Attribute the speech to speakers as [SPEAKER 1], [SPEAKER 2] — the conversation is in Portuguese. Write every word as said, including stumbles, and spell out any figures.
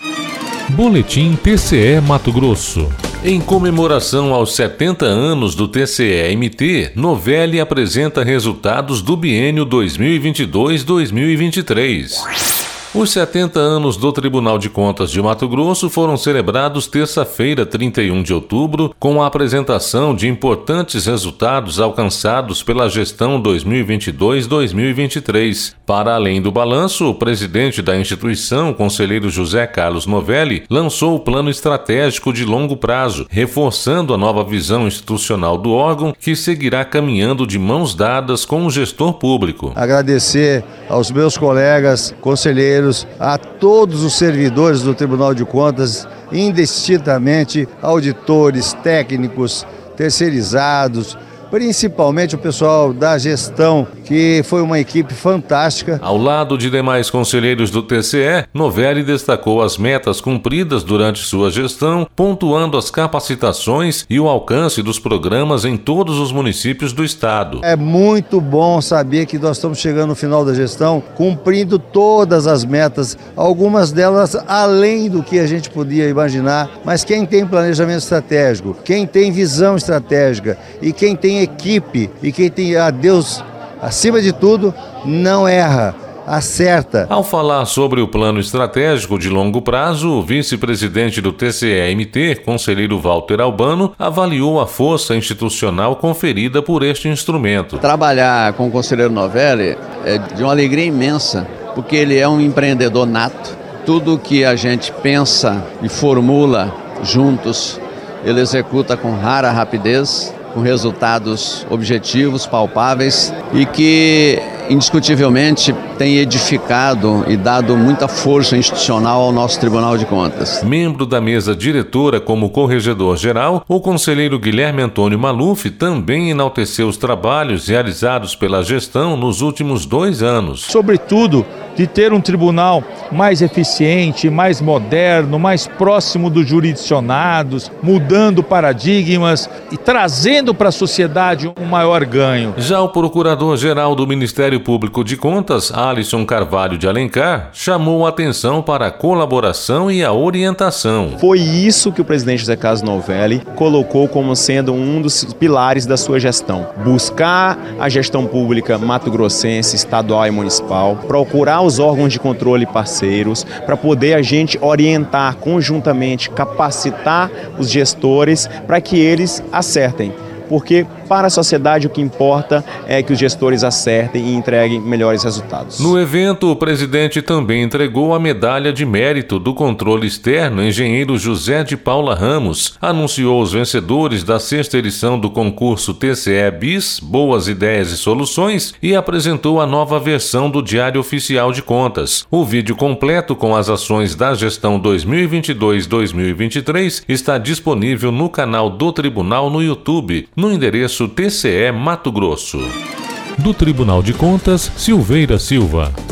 [SPEAKER 1] Boletim T C E Mato Grosso. Em comemoração aos setenta anos do T C E M T, Novelli apresenta resultados do biênio dois mil e vinte e dois a dois mil e vinte e três. Os setenta anos do Tribunal de Contas de Mato Grosso foram celebrados terça-feira, trinta e um de outubro, com a apresentação de importantes resultados alcançados pela gestão dois mil e vinte e dois a dois mil e vinte e três. Para além do balanço, o presidente da instituição, conselheiro José Carlos Novelli, lançou o plano estratégico de longo prazo, reforçando a nova visão institucional do órgão, que seguirá caminhando de mãos dadas com o gestor público.
[SPEAKER 2] Agradecer aos meus colegas conselheiros, a todos os servidores do Tribunal de Contas, indistintamente auditores, técnicos, terceirizados, principalmente o pessoal da gestão, que foi uma equipe fantástica.
[SPEAKER 1] Ao lado de demais conselheiros do T C E, Novelli destacou as metas cumpridas durante sua gestão, pontuando as capacitações e o alcance dos programas em todos os municípios do estado.
[SPEAKER 2] É muito bom saber que nós estamos chegando no final da gestão, cumprindo todas as metas, algumas delas além do que a gente podia imaginar, mas quem tem planejamento estratégico, quem tem visão estratégica e quem tem equipe e quem tem a Deus acima de tudo, não erra, acerta.
[SPEAKER 1] Ao falar sobre o plano estratégico de longo prazo, o vice-presidente do T C E M T, conselheiro Walter Albano, avaliou a força institucional conferida por este instrumento.
[SPEAKER 3] Trabalhar com o conselheiro Novelli é de uma alegria imensa, porque ele é um empreendedor nato. Tudo que a gente pensa e formula juntos, ele executa com rara rapidez, com resultados objetivos, palpáveis e que indiscutivelmente tem edificado e dado muita força institucional ao nosso Tribunal de Contas.
[SPEAKER 1] Membro da mesa diretora como corregedor-geral, o conselheiro Guilherme Antônio Maluf também enalteceu os trabalhos realizados pela gestão nos últimos dois anos.
[SPEAKER 4] Sobretudo, de ter um tribunal mais eficiente, mais moderno, mais próximo dos jurisdicionados, mudando paradigmas e trazendo para a sociedade um maior ganho.
[SPEAKER 1] Já o procurador-geral do Ministério Público de Contas, Alisson Carvalho de Alencar, chamou a atenção para a colaboração e a orientação.
[SPEAKER 5] Foi isso que o presidente José Carlos Novelli colocou como sendo um dos pilares da sua gestão. Buscar a gestão pública mato-grossense, estadual e municipal, procurar os órgãos de controle parceiros para poder a gente orientar conjuntamente, capacitar os gestores para que eles acertem. Porque para a sociedade o que importa é que os gestores acertem e entreguem melhores resultados.
[SPEAKER 1] No evento, o presidente também entregou a medalha de mérito do controle externo engenheiro José de Paula Ramos, anunciou os vencedores da sexta edição do concurso T C E Bis, Boas Ideias e Soluções, e apresentou a nova versão do Diário Oficial de Contas. O vídeo completo com as ações da gestão dois mil e vinte e dois a dois mil e vinte e três está disponível no canal do Tribunal no YouTube, no endereço T C E Mato Grosso. Do Tribunal de Contas, Silveira Silva.